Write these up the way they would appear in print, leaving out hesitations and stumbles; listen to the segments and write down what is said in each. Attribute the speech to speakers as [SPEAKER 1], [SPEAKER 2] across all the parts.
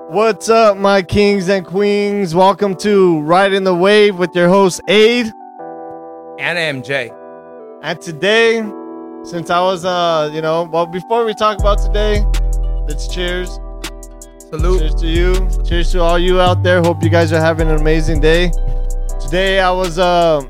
[SPEAKER 1] What's up, my kings and queens? Welcome to Riding the Wave with your host, Aid.
[SPEAKER 2] And MJ.
[SPEAKER 1] And today, since I was, before we talk about today, let's cheers.
[SPEAKER 2] Salute.
[SPEAKER 1] Cheers to you. Cheers to all you out there. Hope you guys are having an amazing day. Today, I was,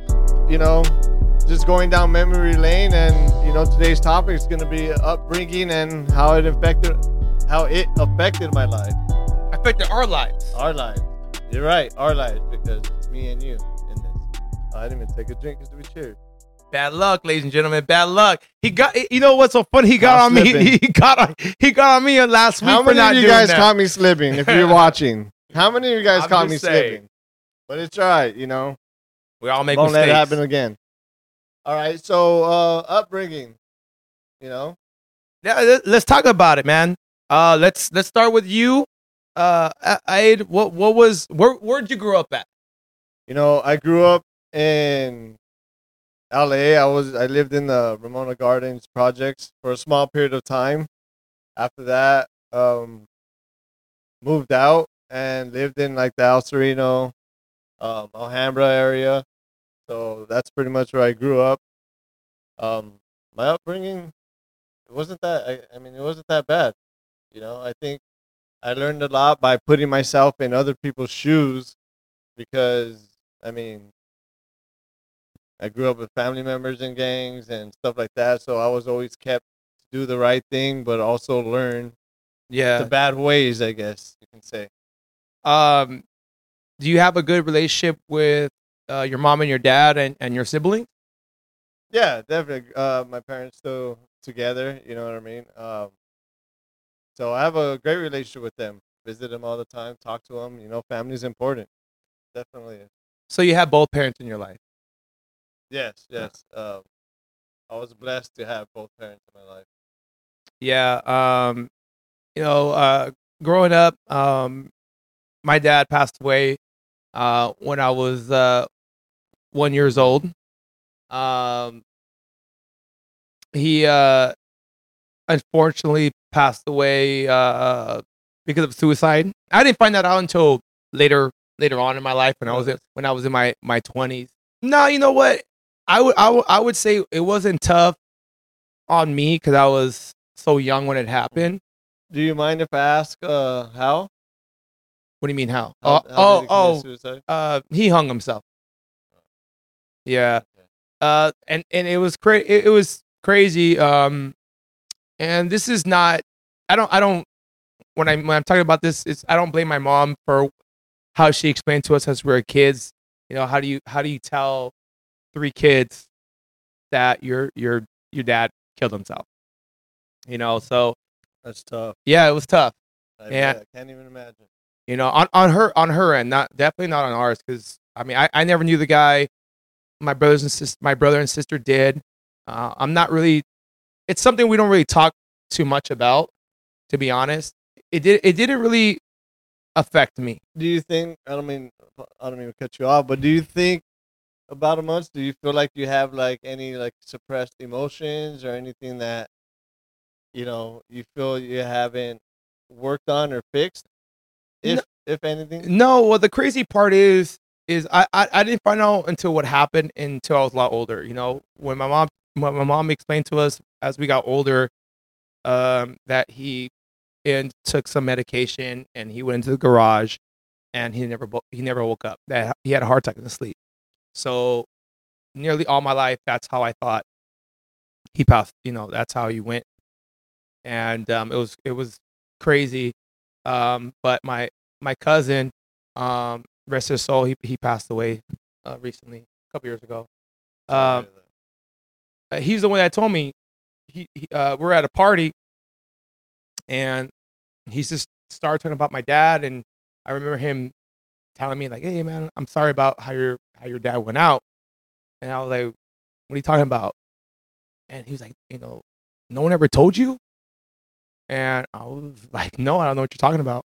[SPEAKER 1] just going down memory lane, and, today's topic is going to be upbringing and how it affected my life.
[SPEAKER 2] Affected our lives.
[SPEAKER 1] Our lives. You're right, our lives, because it's me and you in this. I didn't even take a drink because we cheered.
[SPEAKER 2] Bad luck, ladies and gentlemen. Bad luck. He got. You know what's so funny? He got on me. He got on me last week.
[SPEAKER 1] How many of you guys
[SPEAKER 2] that.
[SPEAKER 1] caught me slipping? If you're watching, how many of you guys
[SPEAKER 2] I'm
[SPEAKER 1] caught me
[SPEAKER 2] just saying.
[SPEAKER 1] slipping? But it's all right,
[SPEAKER 2] We all make
[SPEAKER 1] Won't let
[SPEAKER 2] mistakes.
[SPEAKER 1] it happen again. All right, so upbringing.
[SPEAKER 2] Yeah, let's talk about it, man. Let's start with you. Aid, where'd you grow up at?
[SPEAKER 1] I grew up in LA. I lived in the Ramona Gardens projects for a small period of time. After that, moved out and lived in like the El Sereno, Alhambra area. So that's pretty much where I grew up. My upbringing, it wasn't that. It wasn't that bad. I think I learned a lot by putting myself in other people's shoes, because I grew up with family members in gangs and stuff like that. So I was always kept to do the right thing, but also learn the bad ways, I guess you can say.
[SPEAKER 2] Do you have a good relationship with your mom and your dad and your siblings?
[SPEAKER 1] Yeah, definitely. My parents still together. You know what I mean? So I have a great relationship with them. Visit them all the time. Talk to them. Family's important. Definitely is.
[SPEAKER 2] So you have both parents in your life.
[SPEAKER 1] Yes. I was blessed to have both parents in my life.
[SPEAKER 2] Yeah. Growing up, my dad passed away when I was 1 year old. He unfortunately passed away because of suicide. I didn't find that out until later on in my life when I was in my 20s. No, you know what? I would say it wasn't tough on me because I was so young when it happened.
[SPEAKER 1] Do you mind if I ask how?
[SPEAKER 2] What do you mean how?
[SPEAKER 1] How did he commit suicide?
[SPEAKER 2] He hung himself. Yeah. And it was it was crazy. And this is not. I don't. When I'm talking about this, I don't blame my mom for how she explained to us as we were kids. How do you tell 3 kids that your dad killed himself? So
[SPEAKER 1] That's tough.
[SPEAKER 2] yeah, it was tough.
[SPEAKER 1] I can't even imagine.
[SPEAKER 2] On her end, definitely not on ours, because I never knew the guy. My brother and sister did. I'm not really. It's something we don't really talk too much about, to be honest. It didn't really affect me.
[SPEAKER 1] Do you think? I don't mean to cut you off, but do you think about a month? Do you feel like you have like any like suppressed emotions or anything that you feel you haven't worked on or fixed? If anything.
[SPEAKER 2] No. Well, the crazy part is I didn't find out until what happened until I was a lot older. When my mom explained to us as we got older, that he took some medication and he went into the garage, and he never woke up. That he had a heart attack in his sleep. So nearly all my life, that's how I thought he passed. That's how he went, and it was crazy. But my cousin, rest his soul, he passed away recently, a couple years ago. He's the one that told me. We're at a party, and he's just started talking about my dad, and I remember him telling me like, "Hey man, I'm sorry about how your dad went out." And I was like, "What are you talking about?" And he was like, "No one ever told you?" And I was like, "No, I don't know what you're talking about."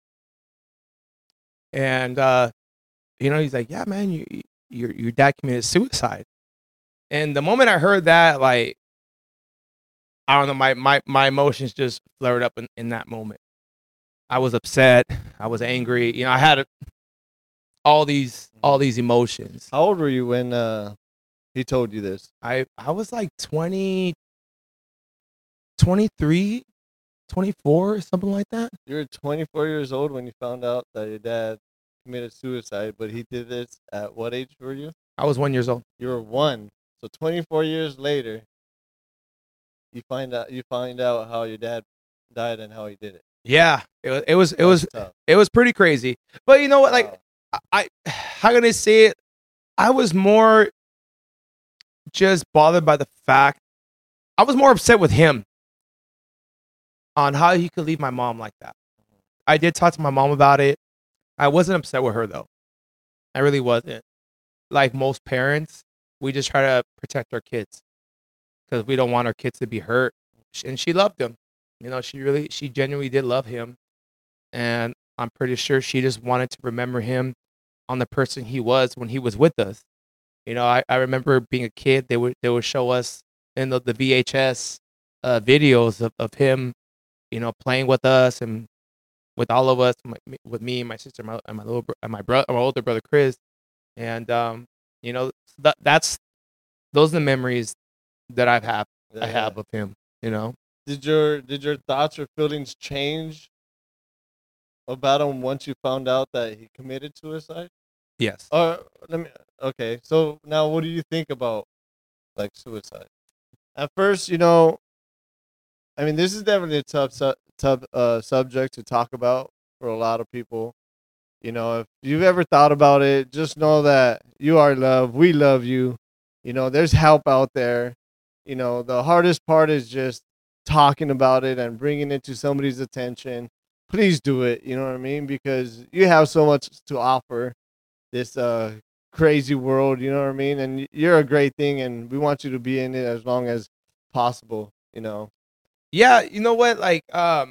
[SPEAKER 2] And he's like, "Yeah, man, your dad committed suicide." And the moment I heard that, like, I don't know, my emotions just flared up in that moment. I was upset. I was angry. You know, I had all these emotions.
[SPEAKER 1] How old were you when he told you this?
[SPEAKER 2] I was like 20, 23, 24, something like that.
[SPEAKER 1] You were 24 years old when you found out that your dad committed suicide, but he did this at what age were you?
[SPEAKER 2] I was 1 years old.
[SPEAKER 1] You were 1. So 24 years later, you find out how your dad died and how he did it.
[SPEAKER 2] Yeah, it was
[SPEAKER 1] That's tough.
[SPEAKER 2] it was pretty crazy. But you know what? Like
[SPEAKER 1] Wow.
[SPEAKER 2] I how can I say it? I was more just bothered by the fact I was more upset with him on how he could leave my mom like that. I did talk to my mom about it. I wasn't upset with her though. I really wasn't. Like most parents, we just try to protect our kids because we don't want our kids to be hurt. And she loved him. You know, she genuinely did love him. And I'm pretty sure she just wanted to remember him on the person he was when he was with us. You know, I remember being a kid, they would show us in the VHS videos of him, you know, playing with us and with all of us, with me and my sister, and my little and my older brother Chris, and you know, those are the memories that I have
[SPEAKER 1] Yeah.
[SPEAKER 2] of him. You know,
[SPEAKER 1] Did your thoughts or feelings change about him once you found out that he committed suicide?
[SPEAKER 2] yes.
[SPEAKER 1] Or okay, so now what do you think about like suicide? At first, I mean, this is definitely a tough subject to talk about for a lot of people. You know, if you've ever thought about it, just know that you are loved. We love you. You know, there's help out there. You know, the hardest part is just talking about it and bringing it to somebody's attention. Please do it. You know what I mean? Because you have so much to offer this crazy world. You know what I mean? And you're a great thing, and we want you to be in it as long as possible. You know.
[SPEAKER 2] Yeah, you know what? Like,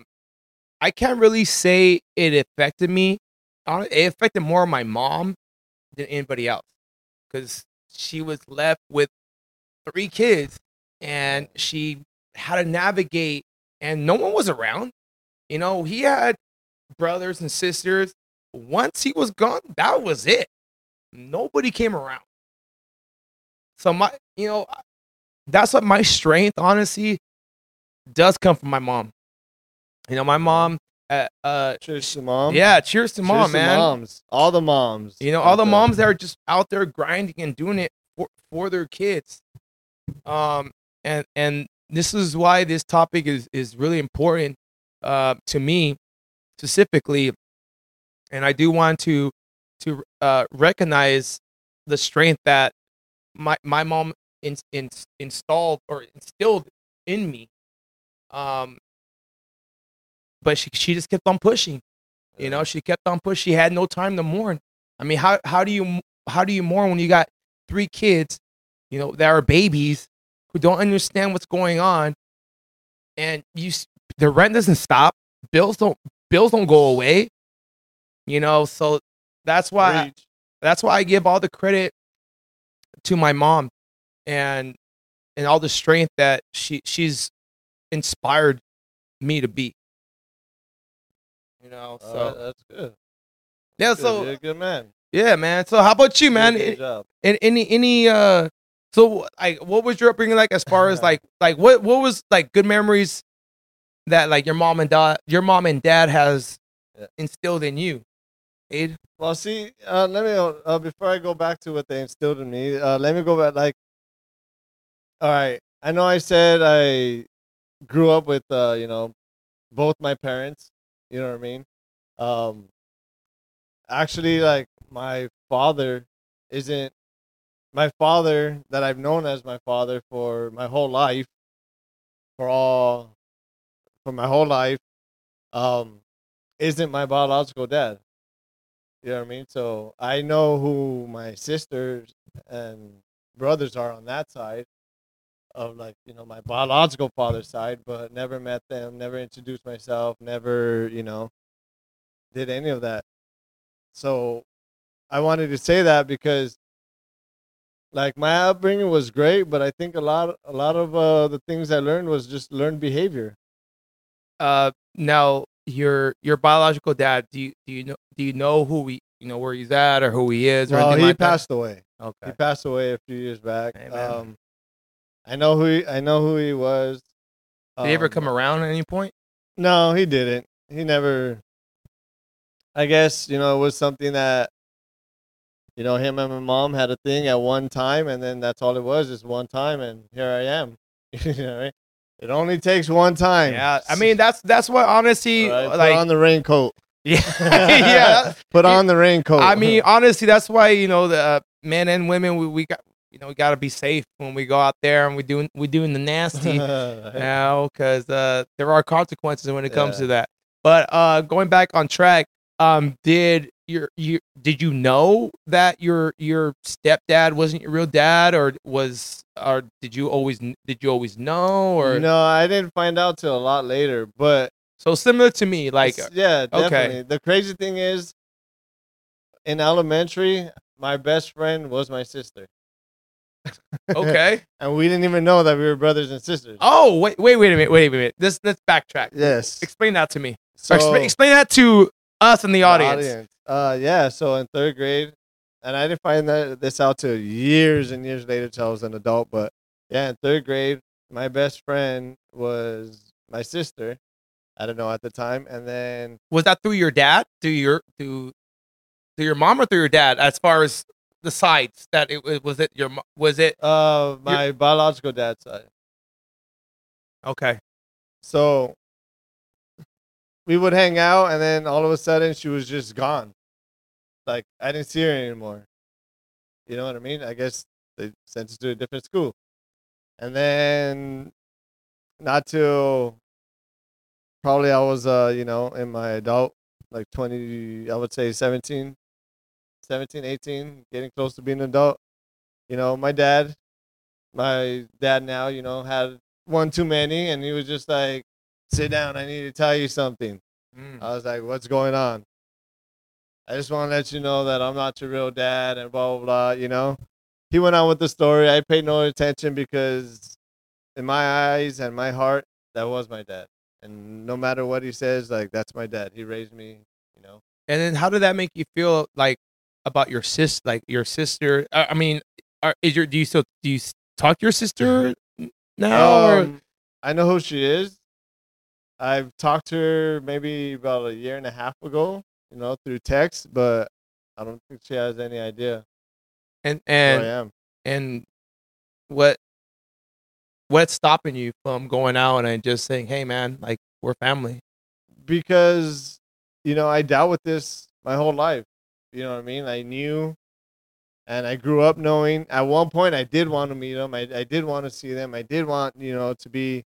[SPEAKER 2] I can't really say it affected me. It affected more my mom than anybody else because she was left with 3 kids and she had to navigate, and no one was around. You know, he had brothers and sisters. Once he was gone, that was it. Nobody came around. So that's what my strength, honestly, does come from my mom. You know, my mom.
[SPEAKER 1] Cheers to mom.
[SPEAKER 2] Yeah, cheers to mom,
[SPEAKER 1] Cheers to
[SPEAKER 2] man.
[SPEAKER 1] moms. All the moms.
[SPEAKER 2] You know,
[SPEAKER 1] out
[SPEAKER 2] all the
[SPEAKER 1] there.
[SPEAKER 2] moms that are just out there grinding and doing it for their kids. And this is why this topic is really important to me specifically, and I do want to recognize the strength that my mom installed or instilled in me. But she just kept on pushing. You know, she kept on pushing. She had no time to mourn. I mean, how do you mourn when you got 3 kids, you know, that are babies who don't understand what's going on, and the rent doesn't stop, bills don't go away, you know. So that's why
[SPEAKER 1] Preach.
[SPEAKER 2] I give all the credit to my mom and all the strength that she's inspired me to be. You know, so
[SPEAKER 1] That's good.
[SPEAKER 2] yeah,
[SPEAKER 1] That's good.
[SPEAKER 2] so
[SPEAKER 1] You're a good man.
[SPEAKER 2] yeah, man. So how about you, man?
[SPEAKER 1] Good job.
[SPEAKER 2] Any so like what was your upbringing like as far as like what was like good memories that like your mom and dad has
[SPEAKER 1] Yeah.
[SPEAKER 2] instilled in you? Aid?
[SPEAKER 1] Well, see, let me before I go back to what they instilled in me. Let me go back. Like, all right, I know I said I grew up with both my parents. You know what I mean? Um, actually, like isn't my father that I've known as my father for my whole life. For all for my whole life, um, isn't my biological dad. You know what I mean? So I know who my sisters and brothers are on that side of like, my biological father's side, but never met them, never introduced myself, never, did any of that. So I wanted to say that because like my upbringing was great, but I think a lot of the things I learned was just learned behavior.
[SPEAKER 2] Now your biological dad, do you know where he's at or who he is or
[SPEAKER 1] Well,
[SPEAKER 2] anything
[SPEAKER 1] he
[SPEAKER 2] like that?
[SPEAKER 1] passed away. He
[SPEAKER 2] Okay.
[SPEAKER 1] passed away a few years back.
[SPEAKER 2] Hey, man.
[SPEAKER 1] I know who he was.
[SPEAKER 2] Did he ever come around at any point?
[SPEAKER 1] No, he didn't. He never. I guess it was something that him and my mom had a thing at one time, and then that's all it was, just one time, and here I am. Right? It only takes one time.
[SPEAKER 2] Yeah, I mean that's what honestly
[SPEAKER 1] Right? Put
[SPEAKER 2] like.
[SPEAKER 1] on the raincoat.
[SPEAKER 2] Yeah, yeah.
[SPEAKER 1] Put on the raincoat.
[SPEAKER 2] I mean, honestly, that's why the men and women we got we got to be safe when we go out there and we doing the nasty now because there are consequences when it comes to that. But going back on track, did did you know that your stepdad wasn't your real dad, or did you always know, or
[SPEAKER 1] No, I didn't find out till a lot later, but
[SPEAKER 2] so similar to me, like
[SPEAKER 1] yeah, definitely.
[SPEAKER 2] okay.
[SPEAKER 1] The crazy thing is, in elementary, my best friend was my sister.
[SPEAKER 2] Okay.
[SPEAKER 1] And we didn't even know that we were brothers and sisters.
[SPEAKER 2] Oh, wait a minute. Let's backtrack.
[SPEAKER 1] Yes.
[SPEAKER 2] Explain that to me.
[SPEAKER 1] So,
[SPEAKER 2] Explain that to us and the audience.
[SPEAKER 1] Yeah, so in 3rd grade, and I didn't find this out till years and years later till I was an adult, but yeah, in 3rd grade, my best friend was my sister. I don't know at the time, and then
[SPEAKER 2] was that through your dad, through your mom, or through your dad? As far as the sides, that was it
[SPEAKER 1] my biological dad's side.
[SPEAKER 2] Okay.
[SPEAKER 1] So we would hang out, and then all of a sudden she was just gone. Like, I didn't see her anymore. You know what I mean? I guess they sent us to a different school. And then not till probably I was in my adult, like 20, I would say 17, 18, getting close to being an adult. My dad now, had one too many, and he was just like, sit down, I need to tell you something. I was like, what's going on? I just want to let you know that I'm not your real dad, and blah, blah, blah, He went on with the story. I paid no attention because in my eyes and my heart, that was my dad. And no matter what he says, like, that's my dad. He raised me.
[SPEAKER 2] And then how did that make you feel, like, about your sister? I mean, do you talk to your sister now? Or?
[SPEAKER 1] I know who she is. I've talked to her maybe about a year and a half ago, through text, but I don't think she has any idea
[SPEAKER 2] And
[SPEAKER 1] who I am.
[SPEAKER 2] And what's stopping you from going out and just saying, hey man, like, we're family?
[SPEAKER 1] Because I dealt with this my whole life. You know what I mean? I knew, and I grew up knowing. At one point, I did want to meet them. I did want to see them. I did want, to be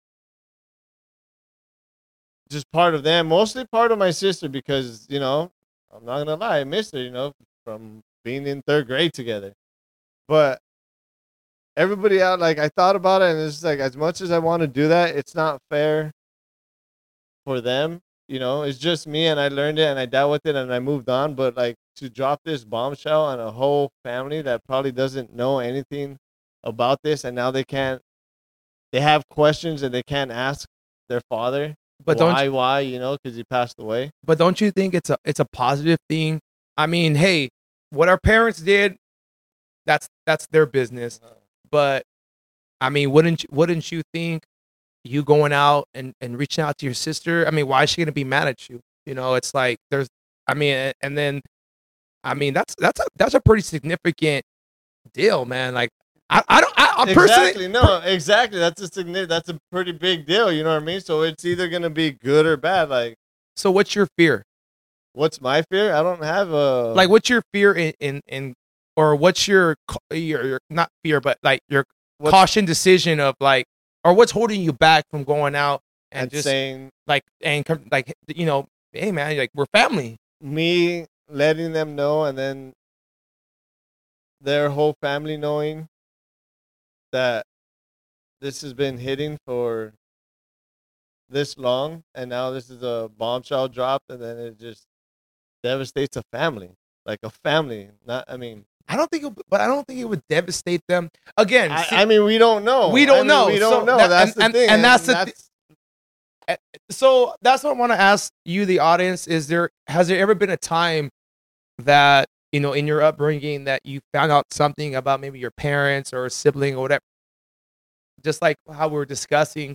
[SPEAKER 1] just part of them. Mostly part of my sister because, I'm not going to lie, I missed her, from being in 3rd grade together. But everybody out, like, I thought about it, and it's like, as much as I want to do that, it's not fair for them. It's just me, and I learned it, and I dealt with it, and I moved on. But, like, to drop this bombshell on a whole family that probably doesn't know anything about this, and now they have questions, and they can't ask their father,
[SPEAKER 2] but
[SPEAKER 1] why, because he passed away.
[SPEAKER 2] But don't you think it's a positive thing? I mean, hey, what our parents did, that's their business. But I mean, wouldn't you think you going out and reaching out to your sister? I mean, why is she gonna be mad at you? It's like and then that's a pretty significant deal, man. Like, I personally,
[SPEAKER 1] exactly. That's a pretty big deal. You know what I mean? So it's either gonna be good or bad. Like,
[SPEAKER 2] so what's your fear?
[SPEAKER 1] What's my fear? I don't have a
[SPEAKER 2] like. What's your fear in or what's your not fear, but like your caution decision of, like, or what's holding you back from going out and just
[SPEAKER 1] saying,
[SPEAKER 2] like, and like, hey man, like, we're family.
[SPEAKER 1] Me letting them know, and then their whole family knowing that this has been hitting for this long, and now this is a bombshell dropped, and then it just devastates a family, like a family.
[SPEAKER 2] I don't think it would devastate them. Again,
[SPEAKER 1] we don't know.
[SPEAKER 2] We don't know.
[SPEAKER 1] That's the thing.
[SPEAKER 2] And that's So that's what I want to ask you, the audience. Has there ever been a time that, in your upbringing, that you found out something about maybe your parents or a sibling or whatever, just like how we were discussing,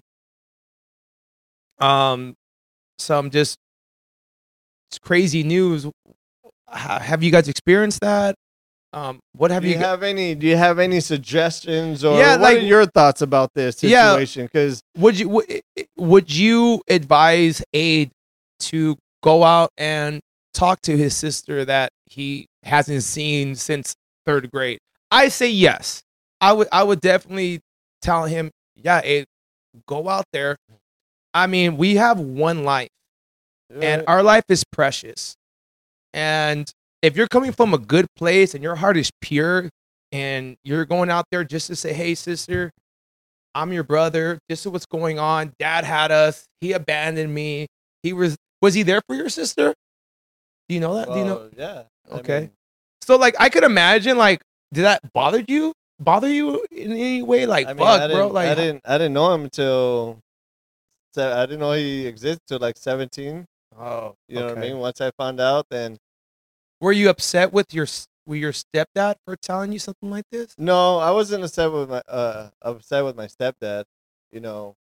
[SPEAKER 2] um, some just crazy news? Have you guys experienced that? What have
[SPEAKER 1] Do you
[SPEAKER 2] you?
[SPEAKER 1] have any? Do you have any suggestions, or
[SPEAKER 2] Yeah,
[SPEAKER 1] what
[SPEAKER 2] like
[SPEAKER 1] are your thoughts about this
[SPEAKER 2] yeah.
[SPEAKER 1] situation? Because
[SPEAKER 2] Would you advise Aid to go out and talk to his sister that he hasn't seen since third grade? I say yes. I would definitely tell him, yeah, Aid, go out there. I mean, we have one life, and our life is precious. And if you're coming from a good place and your heart is pure and you're going out there just to say, hey, sister, I'm your brother. This is what's going on. Dad had us. He abandoned me. Was he there for your sister? Do you know that? Do you know?
[SPEAKER 1] well, yeah.
[SPEAKER 2] Okay.
[SPEAKER 1] mean,
[SPEAKER 2] So like I could imagine, like, did that bother you? Bother you in any way? Like,
[SPEAKER 1] I mean,
[SPEAKER 2] fuck, bro. Like,
[SPEAKER 1] I didn't know him until. I didn't know he existed till like 17.
[SPEAKER 2] oh,
[SPEAKER 1] You know what I
[SPEAKER 2] okay.
[SPEAKER 1] mean? Once I found out, then
[SPEAKER 2] Were you upset with your stepdad for telling you something like this?
[SPEAKER 1] no, I wasn't upset with my stepdad. You know,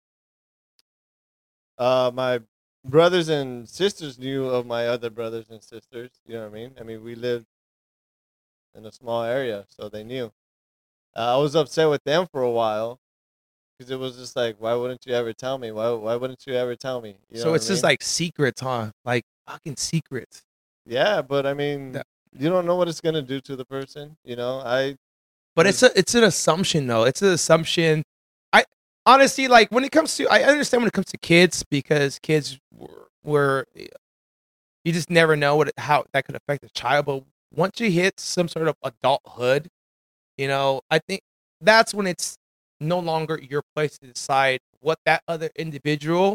[SPEAKER 1] my brothers and sisters knew of my other brothers and sisters. You know what I mean? I mean, we lived in a small area, so they knew. I was upset with them for a while because it was just like, why wouldn't you ever tell me? Why wouldn't you ever tell me? You know
[SPEAKER 2] So
[SPEAKER 1] what I
[SPEAKER 2] it's just
[SPEAKER 1] mean?
[SPEAKER 2] like secrets, huh? Like fucking secrets.
[SPEAKER 1] Yeah, but I mean,
[SPEAKER 2] That-
[SPEAKER 1] you don't know what it's gonna do to the person. You know, I
[SPEAKER 2] But
[SPEAKER 1] was
[SPEAKER 2] it's an assumption though. It's an assumption. I honestly, like, when it comes to, I understand when it comes to kids, because kids were you just never know how that could affect a child. But once you hit some sort of adulthood, I think that's when it's no longer your place to decide what that other individual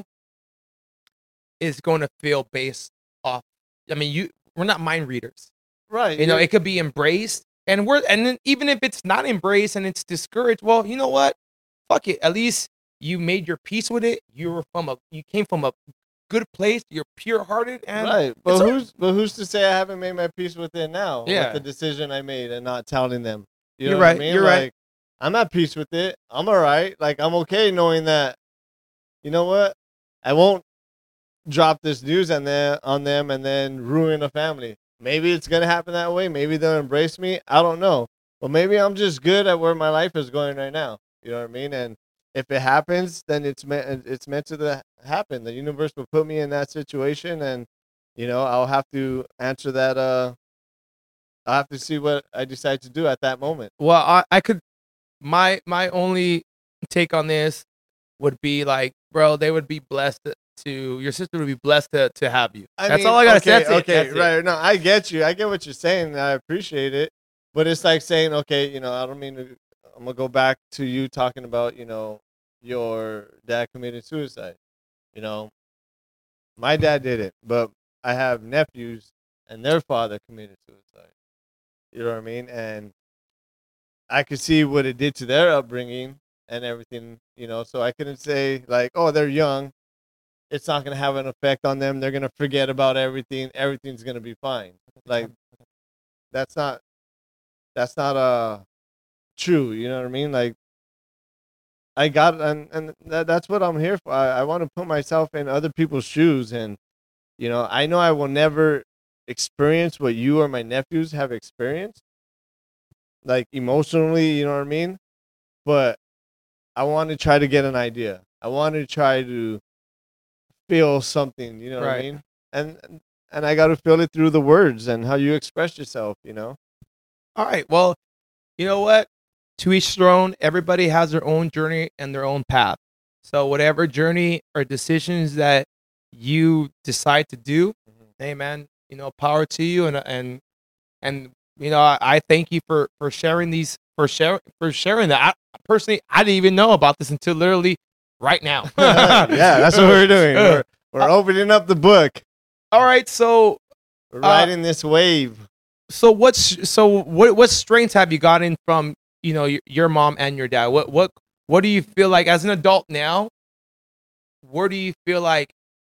[SPEAKER 2] is going to feel based off. I mean, we're not mind readers.
[SPEAKER 1] right.
[SPEAKER 2] It could be embraced, and then even if it's not embraced and it's discouraged, well, you know what? Fuck it. At least you made your peace with it. You came from a good place. You're pure hearted, and
[SPEAKER 1] Right,
[SPEAKER 2] it's
[SPEAKER 1] but who's to say I haven't made my peace with it now with
[SPEAKER 2] yeah.
[SPEAKER 1] the decision I made and not telling them? You know
[SPEAKER 2] You're
[SPEAKER 1] what I
[SPEAKER 2] right.
[SPEAKER 1] mean?
[SPEAKER 2] You're right.
[SPEAKER 1] Like, I'm at peace with it. I'm all right. Like, I'm okay knowing that. You know what? I won't drop this news on them and then ruin a family. Maybe it's gonna happen that way. Maybe they'll embrace me. I don't know. But maybe I'm just good at where my life is going right now. You know what I mean? And if it happens, then it's meant to happen. The universe will put me in that situation, and I'll have to answer that. I'll have to see what I decide to do at that moment.
[SPEAKER 2] Well, I could my only take on this would be like, bro, they would be blessed to your sister would be blessed to have you.
[SPEAKER 1] I
[SPEAKER 2] That's
[SPEAKER 1] mean,
[SPEAKER 2] all I gotta say.
[SPEAKER 1] okay,
[SPEAKER 2] That's it.
[SPEAKER 1] okay,
[SPEAKER 2] That's it.
[SPEAKER 1] right? No, I get you. I get what you're saying. And I appreciate it, but it's like saying, okay, I don't mean to. I'm gonna go back to you talking about, your dad committed suicide. You know, my dad did it, but I have nephews, and their father committed suicide. You know what I mean? And I could see what it did to their upbringing and everything. So I couldn't say like, oh, they're young. It's not gonna have an effect on them. They're gonna forget about everything. Everything's gonna be fine. Like that's not true. You know what I mean? Like I got and that's what I'm here for. I want to put myself in other people's shoes, and I know I will never experience what you or my nephews have experienced, like emotionally. You know what I mean? But I want to try to get an idea. I want to try to feel something. You know what I
[SPEAKER 2] Right.
[SPEAKER 1] mean? And I got to feel it through the words and how you express yourself.
[SPEAKER 2] All right. Well, you know what? To each their own. Everybody has their own journey and their own path. So whatever journey or decisions that you decide to do,
[SPEAKER 1] Mhm.
[SPEAKER 2] hey man, power to you, and I thank you for sharing these for sharing that. Personally, I didn't even know about this until literally right now.
[SPEAKER 1] Yeah, that's what we're doing. We're opening up the book.
[SPEAKER 2] All right. So
[SPEAKER 1] We're riding this wave.
[SPEAKER 2] what strengths have you gotten from your mom and your dad? What do you feel like as an adult now? Where do you feel like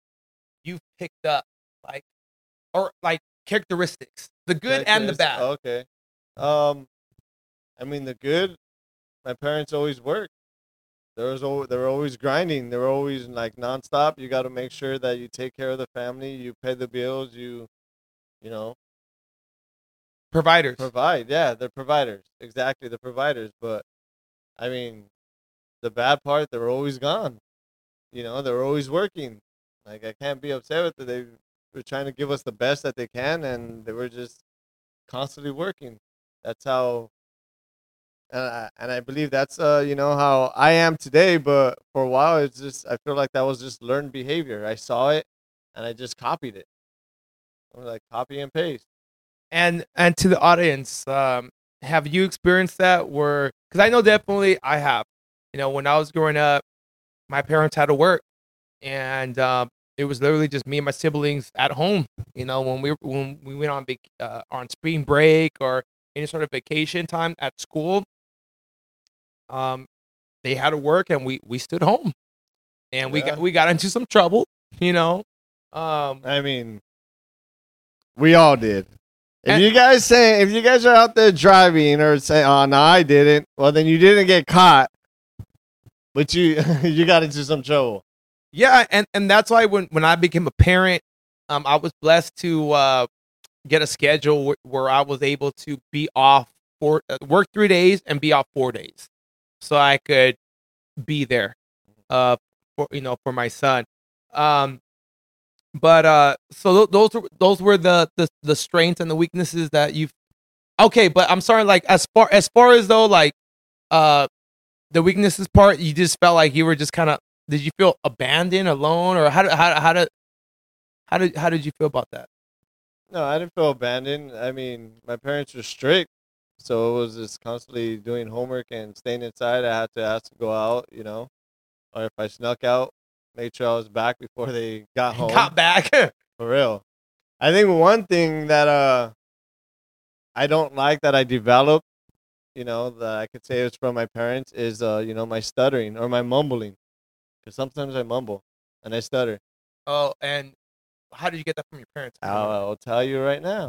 [SPEAKER 2] you've picked up, like, or like characteristics, the good and the bad?
[SPEAKER 1] Okay. Um, I mean the good. My parents always worked. They were always grinding. They were always like nonstop. You got to make sure that you take care of the family. You pay the bills. You know,
[SPEAKER 2] Providers.
[SPEAKER 1] provide. Yeah, they're providers. Exactly, the providers. But I mean, the bad part, they were always gone. They were always working. Like I can't be upset with it. They were trying to give us the best that they can, and they were just constantly working. That's how, and I believe that's how I am today. But for a while, it's just I feel like that was just learned behavior. I saw it, and I just copied it. I was like copy and paste.
[SPEAKER 2] And to the audience, have you experienced that? Where, because I know definitely I have. When I was growing up, my parents had to work, and it was literally just me and my siblings at home. When we went on spring break or any sort of vacation time at school, um, they had to work, and we stood home, and
[SPEAKER 1] Yeah.
[SPEAKER 2] we got into some trouble. You know, um,
[SPEAKER 1] I mean, we all did.
[SPEAKER 2] And-
[SPEAKER 1] If you guys are out there driving or say, "Oh no, I didn't," well then you didn't get caught, but you you got into some trouble.
[SPEAKER 2] yeah, and that's why when I became a parent, I was blessed to get a schedule where I was able to be off work 3 days and be off 4 days, so I could be there, for my son. Um, but so those were the strengths and the weaknesses that you've. Okay, but I'm sorry. Like as far as though, like, uh the weaknesses part, you just felt like you were just kind of. Did you feel abandoned, alone, or how did you feel about that?
[SPEAKER 1] No, I didn't feel abandoned. I mean, my parents were strict, so it was just constantly doing homework and staying inside. I had to ask to go out, or if I snuck out, make sure I was back before they got home.
[SPEAKER 2] Got back.
[SPEAKER 1] For real. I think one thing that I don't like that I developed, that I could say is from my parents is my stuttering or my mumbling. Because sometimes I mumble and I stutter.
[SPEAKER 2] Oh, and how did you get that from your parents?
[SPEAKER 1] I'll tell you right now.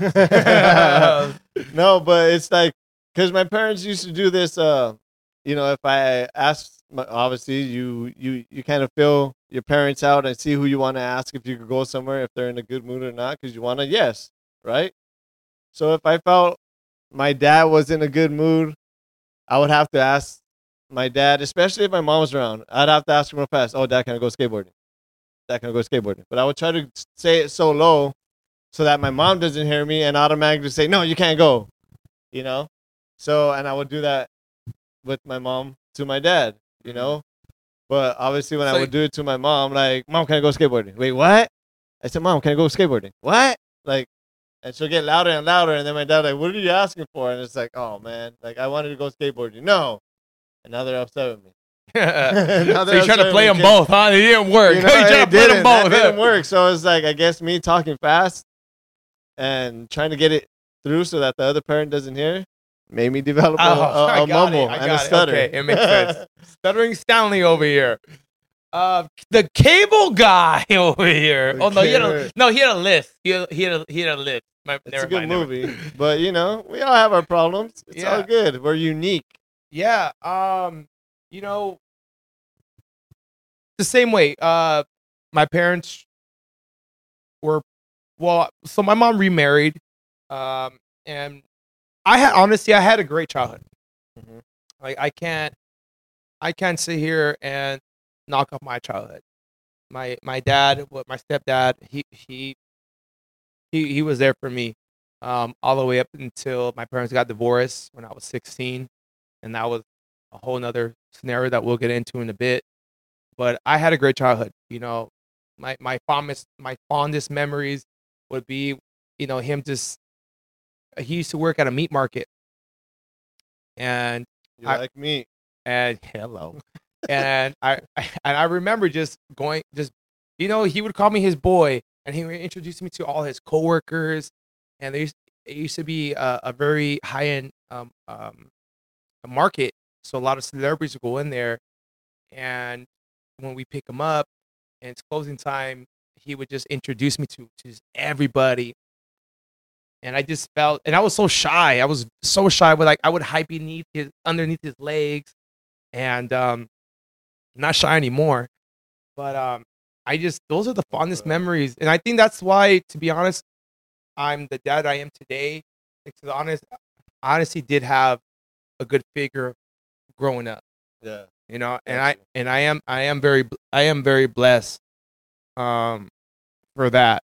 [SPEAKER 1] No, but it's like because my parents used to do this. If I ask, obviously you kind of feel your parents out and see who you want to ask if you could go somewhere if they're in a good mood or not because you want to yes, right? So if I felt my dad was in a good mood, I would have to ask my dad, especially if my mom was around. I'd have to ask him real fast. Oh, Dad, can I go skateboarding? Dad, can I go skateboarding? But I would try to say it so low so that my mom doesn't hear me and automatically say, no, you can't go, you know? So, and I would do that with my mom to my dad, But obviously when I would do it to my mom, like, Mom, can I go skateboarding? Wait, what? I said, Mom, can I go skateboarding? What? Like, and she'll get louder and louder. And then my dad, like, what are you asking for? And it's like, oh, man, like, I wanted to go skateboarding. No. And now they're upset with me.
[SPEAKER 2] So you're trying to play them both, huh? It didn't work. You're trying to play them both.
[SPEAKER 1] It didn't work. So it's like, I guess me talking fast and trying to get it through so that the other parent doesn't hear made me develop a mumble and a stutter.
[SPEAKER 2] Okay, it makes sense. Stuttering Stanley over here. The cable guy over here. Oh no, he had a list. He had a list.
[SPEAKER 1] It's a good movie, but we all have our problems. It's all good. We're unique.
[SPEAKER 2] Yeah. The same way. My parents were, well. So my mom remarried, and I had a great childhood.
[SPEAKER 1] Mm-hmm.
[SPEAKER 2] Like I can't sit here and knock off my childhood. My dad, my stepdad, he was there for me, all the way up until my parents got divorced when I was 16, and that was a whole nother scenario that we'll get into in a bit. But I had a great childhood. My fondest memories would be, him just. He used to work at a meat market, and
[SPEAKER 1] you like meat.
[SPEAKER 2] And hello, and I remember just going, he would call me his boy, and he would introduce me to all his coworkers, and it used to be a very high end market, so a lot of celebrities would go in there, and when we pick them up and it's closing time, he would just introduce me to just everybody. And I just felt, and I was so shy. I was so shy. With like, I would hide underneath his legs, and not shy anymore. But I just, those are the fondest memories, and I think that's why, to be honest, I'm the dad I am today. Like, to the honestly, did have a good figure growing up.
[SPEAKER 1] Yeah.
[SPEAKER 2] You know,
[SPEAKER 1] Gotcha.
[SPEAKER 2] I am very blessed for that.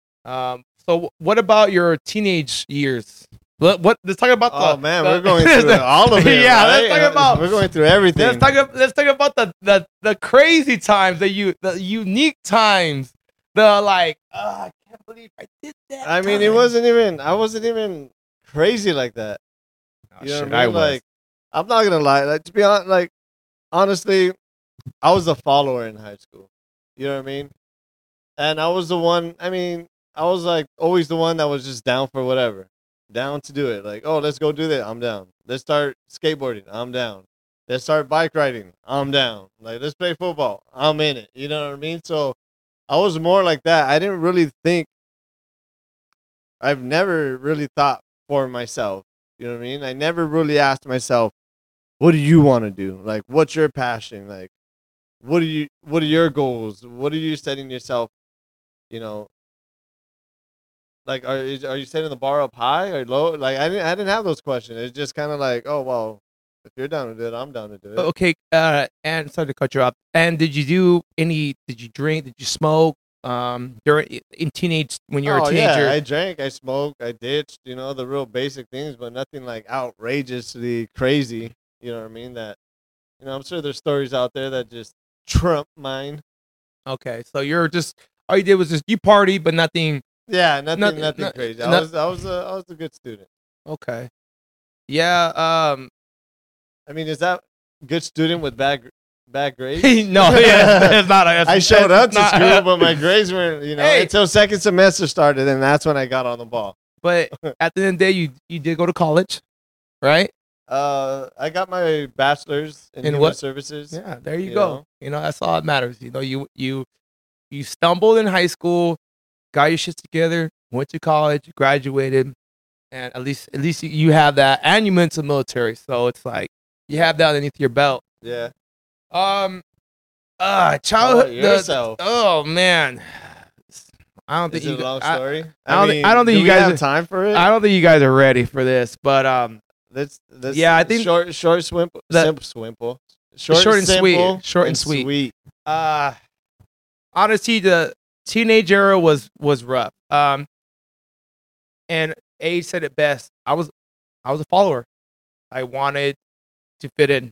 [SPEAKER 2] So what about your teenage years? Let's talk about
[SPEAKER 1] Oh man, we're going through all of it.
[SPEAKER 2] Yeah,
[SPEAKER 1] right?
[SPEAKER 2] let's talk about,
[SPEAKER 1] We're going through everything.
[SPEAKER 2] let's talk about the crazy times, the unique times, the like, I can't believe I did that.
[SPEAKER 1] I mean, I wasn't even crazy like that.
[SPEAKER 2] Oh,
[SPEAKER 1] You know
[SPEAKER 2] shit,
[SPEAKER 1] what I mean? Like, I'm not gonna lie. Like, to be honest, like, honestly, I was a follower in high school. You know what I mean? And I was the one. I mean, I was like always the one that was just down for whatever, down to do it. Like, oh, let's go do that. I'm down. Let's start skateboarding. I'm down. Let's start bike riding. I'm down. Like, let's play football. I'm in it. You know what I mean? So I was more like that. I didn't really think. I've never really thought for myself. You know what I mean? I never really asked myself, what do you want to do? Like, what's your passion? Like, what are your goals? What are you setting yourself, you know, like, are you setting the bar up high or low? Like, I didn't have those questions. It's just kind of like, oh well, if you're down to do it, I'm down to do it.
[SPEAKER 2] Okay, and sorry to cut you off. And did you drink? Did you smoke? During in teenage, when you were a
[SPEAKER 1] Oh
[SPEAKER 2] teenager?
[SPEAKER 1] yeah, I drank, I smoked, I ditched, the real basic things, but nothing like outrageously crazy. You know what I mean? That I'm sure there's stories out there that just trump mine.
[SPEAKER 2] Okay, so you're just, all you did was just, you party, but nothing.
[SPEAKER 1] Yeah, nothing,
[SPEAKER 2] Nothing.
[SPEAKER 1] crazy. I was a good student.
[SPEAKER 2] Okay. Yeah.
[SPEAKER 1] I mean, is that good student with bad grades?
[SPEAKER 2] No. Yeah, it's not.
[SPEAKER 1] I showed up to
[SPEAKER 2] not-
[SPEAKER 1] school, but my grades weren't.
[SPEAKER 2] Hey.
[SPEAKER 1] Until second semester started, and that's when I got on the ball.
[SPEAKER 2] But at the end of the day, you did go to college, right?
[SPEAKER 1] I got my bachelor's in human
[SPEAKER 2] what?
[SPEAKER 1] services.
[SPEAKER 2] Yeah. There you
[SPEAKER 1] You
[SPEAKER 2] go.
[SPEAKER 1] know?
[SPEAKER 2] That's all that matters. You stumbled in high school, got your shit together, went to college, graduated, and at least you have that, and you went to the military, so it's like you have that underneath your belt.
[SPEAKER 1] Yeah.
[SPEAKER 2] Childhood.
[SPEAKER 1] Yourself?
[SPEAKER 2] Oh man, I don't think
[SPEAKER 1] Is it a long story?
[SPEAKER 2] I don't think
[SPEAKER 1] do
[SPEAKER 2] you
[SPEAKER 1] we
[SPEAKER 2] guys
[SPEAKER 1] have
[SPEAKER 2] are-
[SPEAKER 1] time for it.
[SPEAKER 2] I don't think you guys are ready for this, but
[SPEAKER 1] Let's
[SPEAKER 2] yeah, I think
[SPEAKER 1] short, simple.
[SPEAKER 2] Short and sweet.
[SPEAKER 1] Simple,
[SPEAKER 2] Short and sweet. Honestly, the teenage era was rough. And Age said it best. I was a follower. I wanted to fit in.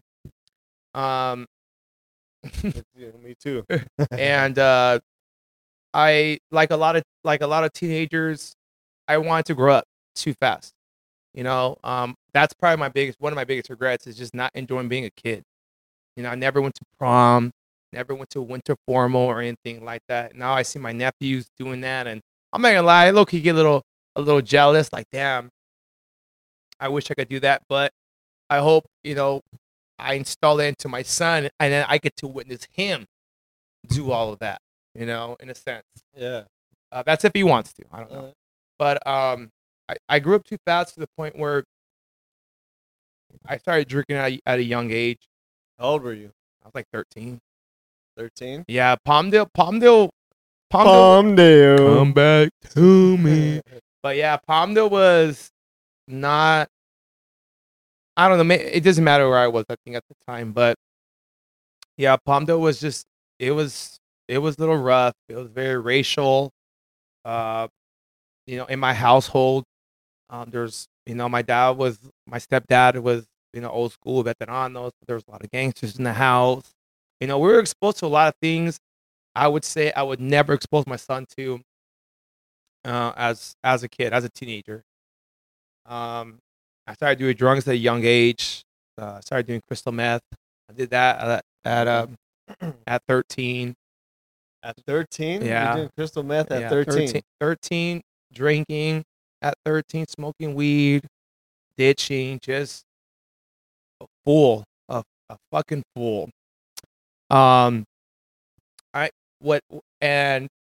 [SPEAKER 1] Me too.
[SPEAKER 2] And I, like a lot of teenagers, I wanted to grow up too fast. That's probably one of my biggest regrets, is just not enjoying being a kid. I never went to prom, never went to winter formal or anything like that. Now I see my nephews doing that, and I'm not gonna lie, look, you get a little jealous, like, damn, I wish I could do that. But I hope, I install that into my son, and then I get to witness him do all of that, in a sense.
[SPEAKER 1] Yeah.
[SPEAKER 2] That's if he wants to. I don't know. But I grew up too fast, to the point where I started drinking at a young age.
[SPEAKER 1] How old were you?
[SPEAKER 2] I was like 13.
[SPEAKER 1] 13.
[SPEAKER 2] Yeah, Palmdale.
[SPEAKER 1] Palmdale.
[SPEAKER 2] Come back to me. But yeah, Palmdale was not. I don't know. It doesn't matter where I was, I think, at the time. But yeah, Palmdale was just. It was a little rough. It was very racial. In my household, there's, my stepdad was, old school veteranos. There was a lot of gangsters in the house. We were exposed to a lot of things. I would say I would never expose my son to, as a kid, as a teenager. I started doing drugs at a young age. I started doing crystal meth. I did that at 13.
[SPEAKER 1] At 13?
[SPEAKER 2] Yeah.
[SPEAKER 1] You're doing crystal meth at 13.
[SPEAKER 2] 13, drinking at 13, smoking weed, ditching, just a fool, a fucking fool. And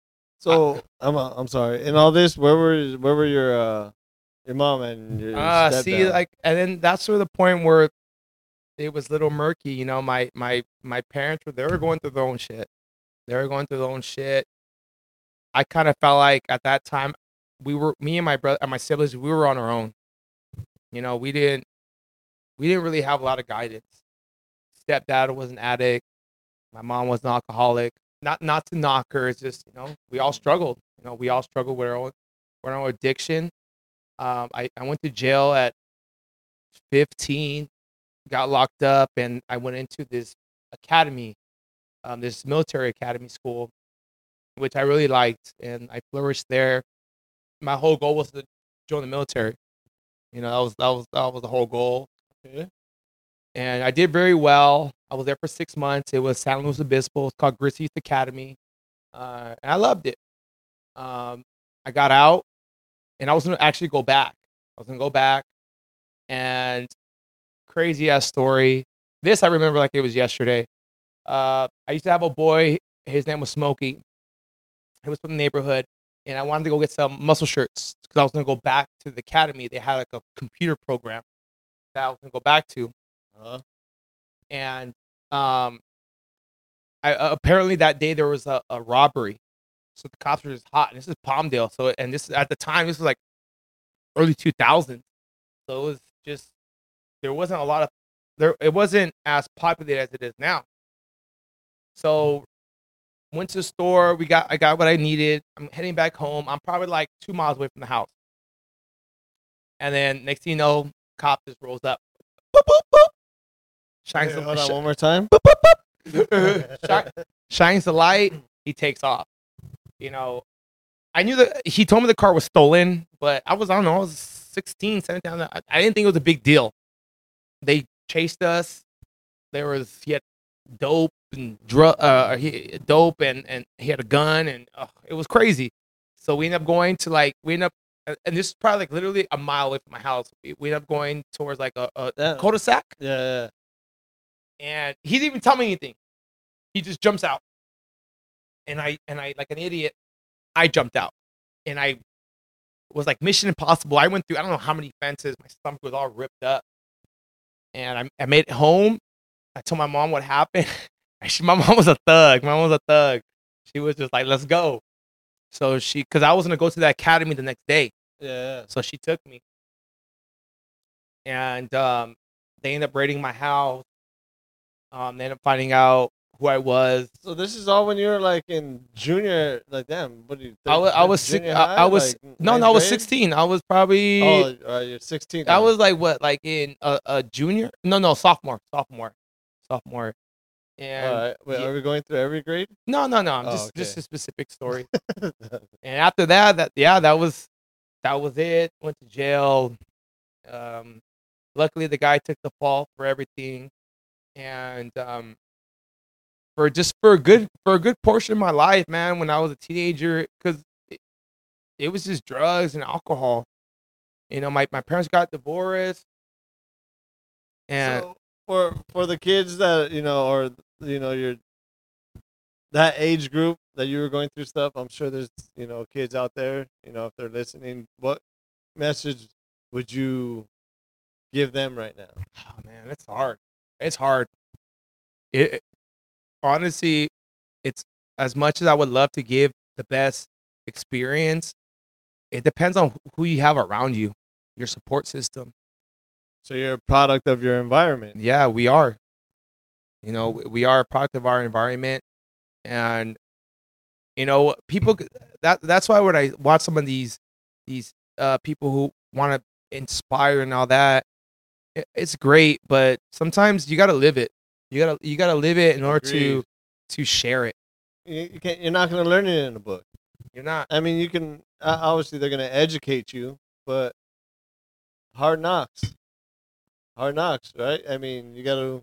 [SPEAKER 1] So I'm sorry. In all this, where were your mom and your
[SPEAKER 2] See,
[SPEAKER 1] stepdad?
[SPEAKER 2] like, and then that's sort of the point where it was a little murky. You know, my parents they were going through their own shit. They were going through their own shit. I kind of felt like at that time, me and my brother and my siblings, we were on our own. You know, we didn't really have a lot of guidance. Stepdad was an addict. My mom was an alcoholic. Not to knock her. It's just we all struggled. We all struggled with our own addiction. I went to jail at 15, got locked up, and I went into this academy, this military academy school, which I really liked, and I flourished there. My whole goal was to join the military. That was the whole goal,
[SPEAKER 1] Okay.
[SPEAKER 2] and I did very well. I was there for 6 months. It was San Luis Obispo. It's called Gritz Youth Academy, and I loved it. I got out, and I was gonna actually go back. I was gonna go back, and crazy ass story. This I remember like it was yesterday. I used to have a boy. His name was Smokey. He was from the neighborhood, and I wanted to go get some muscle shirts because I was gonna go back to the academy. They had like a computer program that I was gonna go back to,
[SPEAKER 1] Uh-huh.
[SPEAKER 2] and um, apparently that day there was a robbery. So the cops were just hot. And this is Palmdale, and this at the time this was like early 2000s. So it was just there wasn't a lot of there. It wasn't as popular as it is now. So went to the store. I got what I needed. I'm heading back home. I'm probably like 2 miles away from the house. And then next thing you know, cop just rolls up. Boop, boop, boop. Shines
[SPEAKER 1] Okay,
[SPEAKER 2] the
[SPEAKER 1] hold on one more time.
[SPEAKER 2] shines the light. He takes off. I knew that he told me the car was stolen, but I don't know, I was 16, 17. I didn't think it was a big deal. They chased us. He had dope and dope and he had a gun and it was crazy. So we ended up going to and this is probably like literally a mile away from my house. We ended up going towards like a
[SPEAKER 1] Yeah.
[SPEAKER 2] cul-de-sac,
[SPEAKER 1] Yeah.
[SPEAKER 2] and he didn't even tell me anything. He just jumps out, and I like an idiot, I jumped out, and I was like Mission Impossible. I went through I don't know how many fences. My stomach was all ripped up, and I made it home. I told my mom what happened. My mom was a thug. My mom was a thug. She was just like, "Let's go." So because I was gonna go to the academy the next day,
[SPEAKER 1] Yeah.
[SPEAKER 2] so she took me, and they ended up raiding my house. They ended up finding out who I was.
[SPEAKER 1] So this is all when you were like in junior, like damn. What do you?
[SPEAKER 2] I was sick.
[SPEAKER 1] Junior
[SPEAKER 2] I
[SPEAKER 1] high,
[SPEAKER 2] was
[SPEAKER 1] like
[SPEAKER 2] no,
[SPEAKER 1] ninth
[SPEAKER 2] I was
[SPEAKER 1] grade?
[SPEAKER 2] 16. I was probably
[SPEAKER 1] Oh, you're 16.
[SPEAKER 2] I
[SPEAKER 1] now.
[SPEAKER 2] was like what, like in a junior? No, sophomore.
[SPEAKER 1] All
[SPEAKER 2] And
[SPEAKER 1] right. Wait,
[SPEAKER 2] yeah,
[SPEAKER 1] are we going through every grade?
[SPEAKER 2] no. I'm
[SPEAKER 1] Oh,
[SPEAKER 2] just
[SPEAKER 1] okay.
[SPEAKER 2] a specific story. And after that was it. Went to jail. Um, Luckily the guy took the fall for everything, and for a good portion of my life, man, when I was a teenager, because it was just drugs and alcohol. My parents got divorced, and
[SPEAKER 1] So for the kids that or your that age group that you were going through stuff, I'm sure there's kids out there. If they're listening, what message would you give them right now?
[SPEAKER 2] oh man, it's hard. It's hard. It honestly, it's as much as I would love to give the best experience. It depends on who you have around you, your support system.
[SPEAKER 1] So you're a product of your environment.
[SPEAKER 2] Yeah, we are. We are a product of our environment, and people. That's why when I watch some of these people who want to inspire and all that, it's great, but sometimes you got to live it. You gotta live it in order
[SPEAKER 1] Agreed.
[SPEAKER 2] to share it.
[SPEAKER 1] You can't. You're not going to learn it in a book.
[SPEAKER 2] You're not.
[SPEAKER 1] I mean, you can. Obviously, they're going to educate you, but hard knocks. Hard knocks, right? I mean, you got to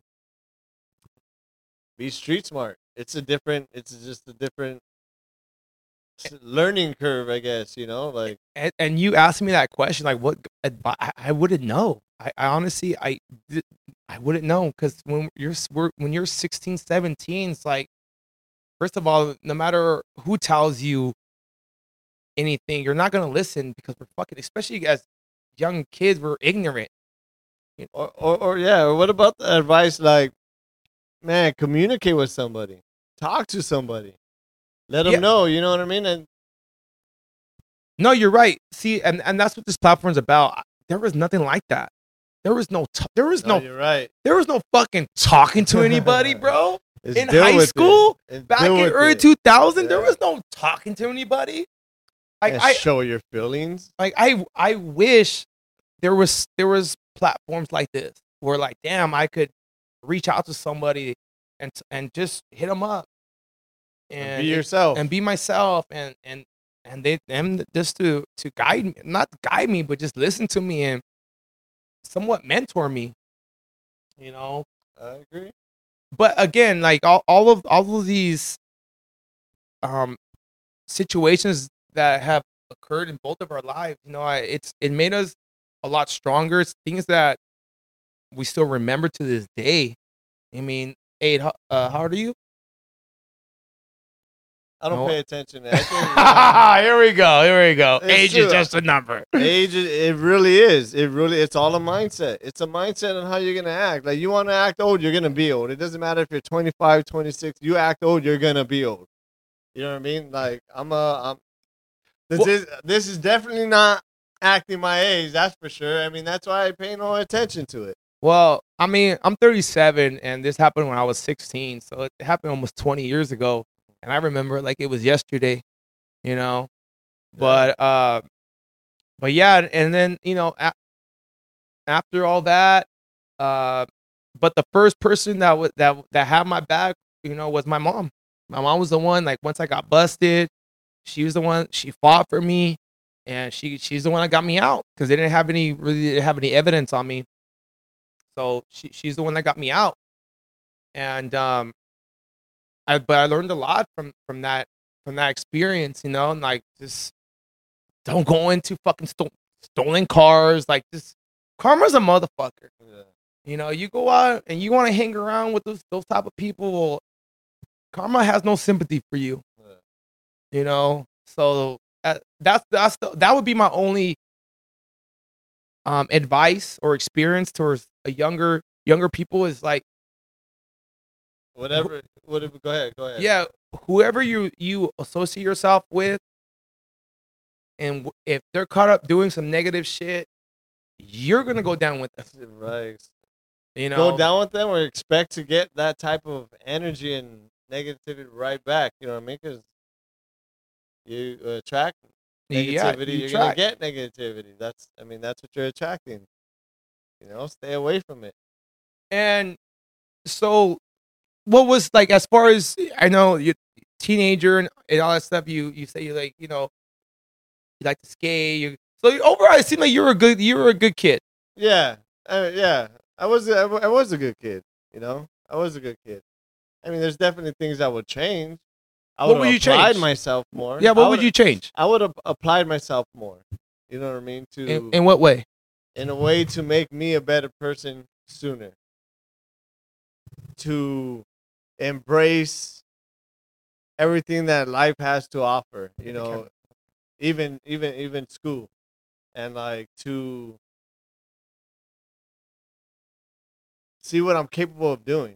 [SPEAKER 1] be street smart. It's a different. It's just a different learning curve, I guess. Like
[SPEAKER 2] And you asked me that question, like what advice? I wouldn't know. I honestly I wouldn't know, because when you're 16, 17, it's like, first of all, no matter who tells you anything, you're not gonna listen because we're fucking, especially as young kids, we're ignorant.
[SPEAKER 1] Or yeah, or what about the advice like, man, communicate with somebody, talk to somebody, let them
[SPEAKER 2] Yeah.
[SPEAKER 1] know, you know what I mean? And
[SPEAKER 2] No, you're right. See, and that's what this platform's about. There was nothing like that. There was no
[SPEAKER 1] you're right.
[SPEAKER 2] there was no fucking talking to anybody, bro.
[SPEAKER 1] Just
[SPEAKER 2] In
[SPEAKER 1] deal
[SPEAKER 2] high
[SPEAKER 1] with it.
[SPEAKER 2] school,
[SPEAKER 1] And
[SPEAKER 2] back
[SPEAKER 1] deal
[SPEAKER 2] in
[SPEAKER 1] with
[SPEAKER 2] early
[SPEAKER 1] it.
[SPEAKER 2] 2000, there
[SPEAKER 1] Yeah.
[SPEAKER 2] was no talking to anybody. Like
[SPEAKER 1] And
[SPEAKER 2] I
[SPEAKER 1] show your feelings.
[SPEAKER 2] like I wish there was platforms like this where like, damn, I could reach out to somebody and just hit them up
[SPEAKER 1] And be yourself.
[SPEAKER 2] and be myself and they them just to guide me, not guide me, but just listen to me and somewhat mentor me, you know.
[SPEAKER 1] I agree.
[SPEAKER 2] But again, like all of these um situations that have occurred in both of our lives, you know, it made us a lot stronger. It's things that we still remember to this day. I mean, Aid, how old are you?
[SPEAKER 1] I don't
[SPEAKER 2] No.
[SPEAKER 1] pay attention. I think,
[SPEAKER 2] Here we go. Here we go.
[SPEAKER 1] It's
[SPEAKER 2] Age
[SPEAKER 1] true.
[SPEAKER 2] is just a number.
[SPEAKER 1] age, it really is. It's all a mindset. It's a mindset on how you're going to act. Like, you want to act old, you're going to be old. It doesn't matter if you're 25, 26. You act old, you're going to be old. You know what I mean? Like, this is definitely not acting my age, that's for sure. I mean, that's why I pay no attention to it.
[SPEAKER 2] Well, I mean, I'm 37, and this happened when I was 16, so it happened almost 20 years ago, and I remember it like it was yesterday, you know. But yeah, and then you know, after all that, but the first person that had my back, you know, was my mom. My mom was the one. Like once I got busted, she was the one. She fought for me, and she's the one that got me out because they didn't have any evidence on me. So she's the one that got me out, and but I learned a lot from that experience, you know, and like just don't go into fucking stolen cars. Like this, karma's a motherfucker.
[SPEAKER 1] Yeah.
[SPEAKER 2] You know, you go out and you want to hang around with those type of people. Well, karma has no sympathy for you.
[SPEAKER 1] Yeah.
[SPEAKER 2] You know, so that would be my only advice or experience towards a younger people is like
[SPEAKER 1] Whatever. Go ahead.
[SPEAKER 2] yeah, whoever you associate yourself with, and if they're caught up doing some negative shit, you're gonna go down with them.
[SPEAKER 1] Right.
[SPEAKER 2] You know,
[SPEAKER 1] Go down with them or expect to get that type of energy and negativity right back. You know what I mean? Because you attract negativity,
[SPEAKER 2] yeah,
[SPEAKER 1] you're gonna get negativity. That's what you're attracting. You know, stay away from it.
[SPEAKER 2] And so, what was like as far as I know, you teenager and all that stuff. You say you like, you know, you like to skate. Overall, it seemed like you were a good kid.
[SPEAKER 1] Yeah, yeah. I was a good kid. You know, I was a good kid. I mean, there's definitely things I would change. I
[SPEAKER 2] What
[SPEAKER 1] would
[SPEAKER 2] would you
[SPEAKER 1] have applied
[SPEAKER 2] change?
[SPEAKER 1] myself more.
[SPEAKER 2] Yeah, what would you change?
[SPEAKER 1] I would have applied myself more. You know what I mean?
[SPEAKER 2] In what way?
[SPEAKER 1] In a way to make me a better person sooner. To embrace everything that life has to offer. You know, even school, and like to see what I'm capable of doing.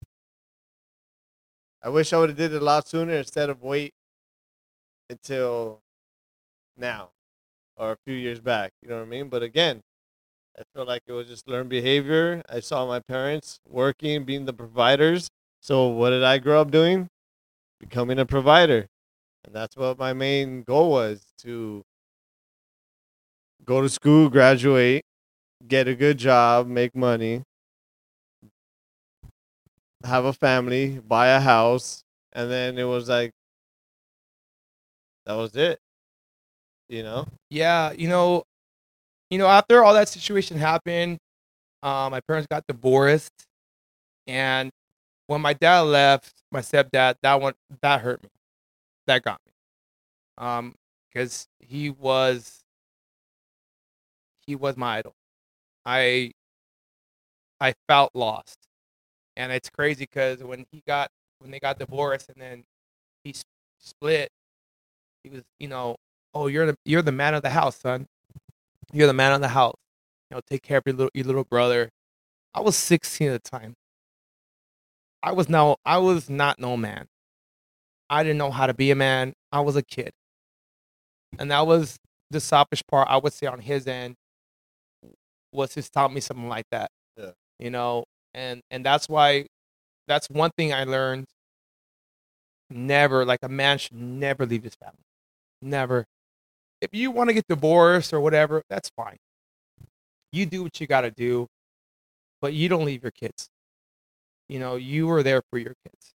[SPEAKER 1] I wish I would have did it a lot sooner instead of wait until now or a few years back. You know what I mean? But again, I feel like it was just learned behavior. I saw my parents working, being the providers. So what did I grow up doing? Becoming a provider. And that's what my main goal was, to go to school, graduate, get a good job, make money, have a family, buy a house, and then it was like that was it. You know?
[SPEAKER 2] Yeah, after all that situation happened, my parents got divorced, and when my dad left, my stepdad, that hurt me, that got me, because he was my idol. I I felt lost, and it's crazy because when they got divorced and then he split, he was, "Oh, you're the man of the house, son. You're the man of the house. Take care of your little brother." I was 16 at the time. I was not no man. I didn't know how to be a man. I was a kid. And that was the selfish part, I would say, on his end, was his taught me something like that.
[SPEAKER 1] Yeah.
[SPEAKER 2] You know, and that's why that's one thing I learned. Never, like, a man should never leave his family. Never. If you want to get divorced or whatever, that's fine. You do what you got to do, but you don't leave your kids. You are there for your kids.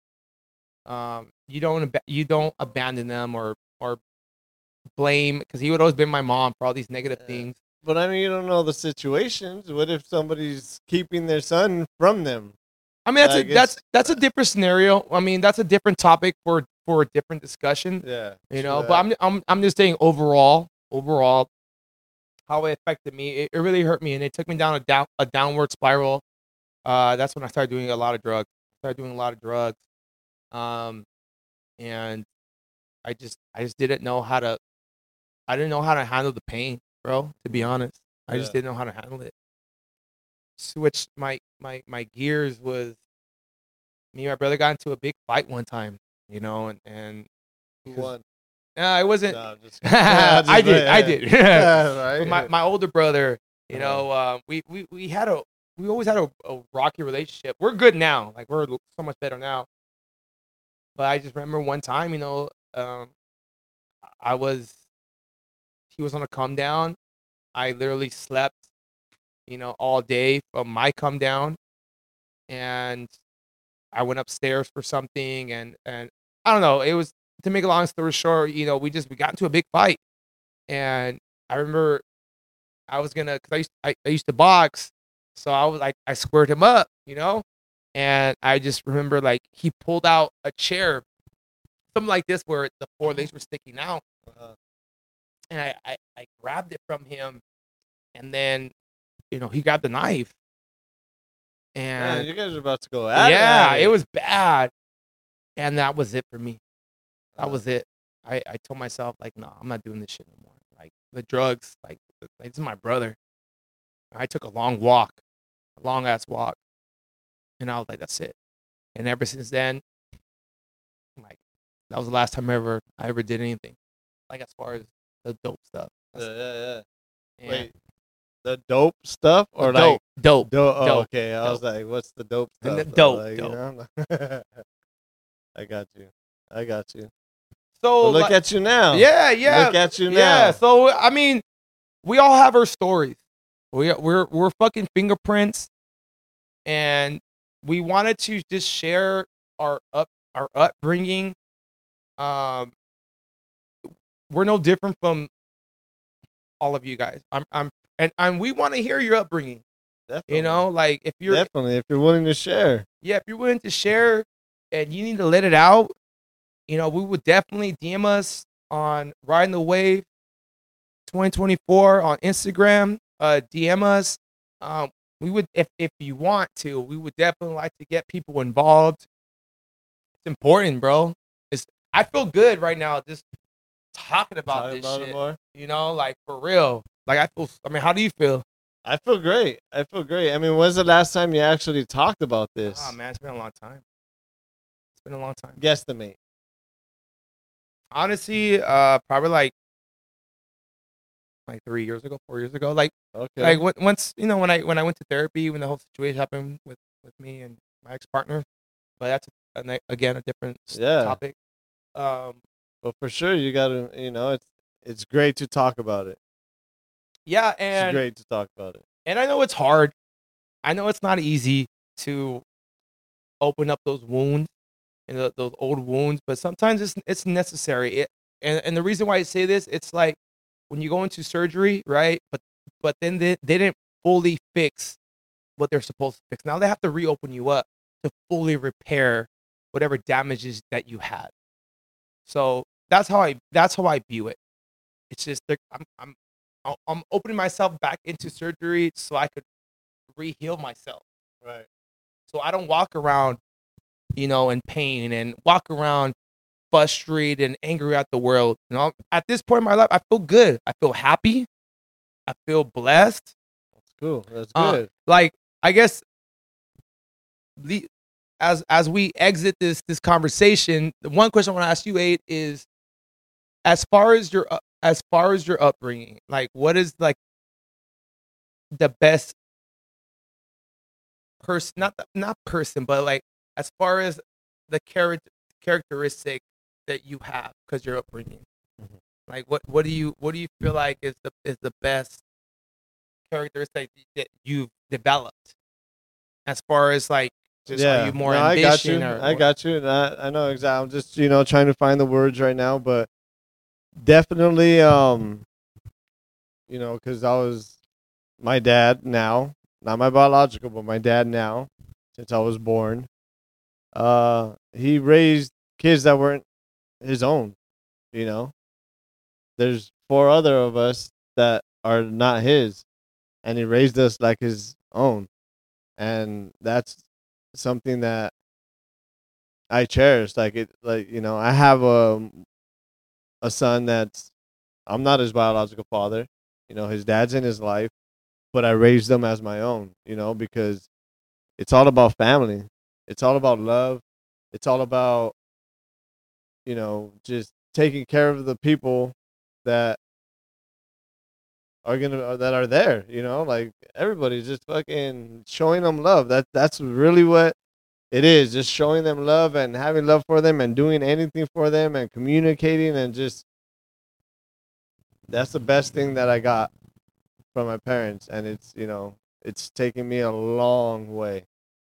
[SPEAKER 2] You don't abandon them or blame, because he would always blame my mom for all these negative
[SPEAKER 1] Yeah.
[SPEAKER 2] things.
[SPEAKER 1] But I mean, you don't know the situations. What if somebody's keeping their son from them?
[SPEAKER 2] I mean,
[SPEAKER 1] Like, it's-
[SPEAKER 2] that's a different scenario. I mean, that's a different topic for a different discussion.
[SPEAKER 1] Yeah.
[SPEAKER 2] You
[SPEAKER 1] true
[SPEAKER 2] know,
[SPEAKER 1] that.
[SPEAKER 2] but I'm just saying overall, how it affected me. It really hurt me, and it took me down a downward spiral. That's when I started doing a lot of drugs. And I just didn't know how to. I didn't know how to handle the pain, bro. To be honest, I just
[SPEAKER 1] Yeah.
[SPEAKER 2] didn't know how to handle it. Switched my gears was me and my brother got into a big fight one time, and
[SPEAKER 1] Who
[SPEAKER 2] 'cause-
[SPEAKER 1] won?
[SPEAKER 2] it wasn't.
[SPEAKER 1] No, I'm just kidding. Yeah,
[SPEAKER 2] I did.
[SPEAKER 1] yeah.
[SPEAKER 2] I did.
[SPEAKER 1] Yeah,
[SPEAKER 2] But
[SPEAKER 1] right.
[SPEAKER 2] my older brother,
[SPEAKER 1] Uh-huh.
[SPEAKER 2] we always had a rocky relationship. We're good now. Like, we're so much better now. But I just remember one time, I was he was on a come down. I literally slept, all day from my come down, and I went upstairs for something, and I don't know. It was, to make a long story short, we got into a big fight, and I remember I was gonna, because I used to box, so I was like, I squared him up, and I just remember, like, he pulled out a chair, something like this, where the four legs were sticking out,
[SPEAKER 1] Uh-huh.
[SPEAKER 2] and I grabbed it from him, and then he grabbed the knife,
[SPEAKER 1] Man,
[SPEAKER 2] and
[SPEAKER 1] you guys are about to go at it.
[SPEAKER 2] yeah, it was bad, and that was it for me. That
[SPEAKER 1] Uh,
[SPEAKER 2] was it. I told myself, like, no, I'm not doing this shit no more. Like, the drugs, like, this is my brother. I took a long walk, a long ass walk, and I was like, that's it. And ever since then, like, that was the last time I ever did anything, like, as far as the dope stuff.
[SPEAKER 1] yeah.
[SPEAKER 2] And
[SPEAKER 1] Wait, the dope stuff or
[SPEAKER 2] dope,
[SPEAKER 1] like
[SPEAKER 2] dope.
[SPEAKER 1] dope? Oh,
[SPEAKER 2] dope,
[SPEAKER 1] okay. I was like, what's the dope
[SPEAKER 2] And
[SPEAKER 1] stuff?
[SPEAKER 2] the
[SPEAKER 1] though?
[SPEAKER 2] dope,
[SPEAKER 1] Like,
[SPEAKER 2] dope.
[SPEAKER 1] I got you. I got you.
[SPEAKER 2] So,
[SPEAKER 1] But look
[SPEAKER 2] like,
[SPEAKER 1] at you now.
[SPEAKER 2] yeah.
[SPEAKER 1] Look at you now.
[SPEAKER 2] Yeah. So, I mean, we all have our stories. We're fucking fingerprints, and we wanted to just share our upbringing. Um, we're no different from all of you guys. And we want to hear your upbringing.
[SPEAKER 1] Definitely.
[SPEAKER 2] Like, if you're
[SPEAKER 1] Definitely, if you're willing to share.
[SPEAKER 2] if you're willing to share, and you need to let it out, we would definitely DM us on Riding the Wave 2024 on Instagram. DM us. We would, if you want to, we would definitely like to get people involved. It's important, bro. I feel good right now just talking about
[SPEAKER 1] Talking
[SPEAKER 2] this
[SPEAKER 1] about
[SPEAKER 2] shit.
[SPEAKER 1] it more.
[SPEAKER 2] Like, for real. Like, I mean, how do you feel?
[SPEAKER 1] I feel great. I mean, when's the last time you actually talked about this?
[SPEAKER 2] Oh, man, it's been a long time. It's been a long time.
[SPEAKER 1] Guesstimate.
[SPEAKER 2] Honestly, probably like 3 years ago, 4 years ago. Like,
[SPEAKER 1] Okay.
[SPEAKER 2] once, when I went to therapy, when the whole situation happened with me and my ex partner, but that's again a different
[SPEAKER 1] Yeah.
[SPEAKER 2] topic.
[SPEAKER 1] But for sure, you gotta. It's great to talk about it.
[SPEAKER 2] Yeah,
[SPEAKER 1] It's
[SPEAKER 2] and
[SPEAKER 1] great to talk about it.
[SPEAKER 2] I know it's hard. I know it's not easy to open up those wounds and those old wounds, but sometimes it's necessary. And the reason why I say this, it's like when you go into surgery, right? But then they didn't fully fix what they're supposed to fix. Now they have to reopen you up to fully repair whatever damages that you had. So that's how I view it. It's just like I'm opening myself back into surgery so I could re-heal myself.
[SPEAKER 1] Right.
[SPEAKER 2] So I don't walk around, in pain, and walk around frustrated and angry at the world. You know, at this point in my life, I feel good. I feel happy. I feel blessed.
[SPEAKER 1] That's cool. That's good.
[SPEAKER 2] Like, I guess the as we exit this conversation, the one question I want to ask you, Aid, is as far as your upbringing, like what is like the best person, not person, but like as far as the characteristic that you have because your upbringing.
[SPEAKER 1] Mhm.
[SPEAKER 2] Like what do you feel like is the best characteristic that you've developed as far as like just are you more
[SPEAKER 1] No, I got you.
[SPEAKER 2] ambition or
[SPEAKER 1] I got you. And I know exactly. I'm just trying to find the words right now, but definitely because I was my dad now, not my biological, but my dad now, since I was born. He raised kids that weren't his own. You know, there's four other of us that are not his, and he raised us like his own, and that's something that I cherish. I have a son that's I'm not his biological father. His dad's in his life, but I raised them as my own. Because it's all about family. It's all about love. It's all about just taking care of the people that that are there. Like everybody, just fucking showing them love. That's really what it is. Just showing them love and having love for them and doing anything for them and communicating and just that's the best thing that I got from my parents, and it's taken me a long way.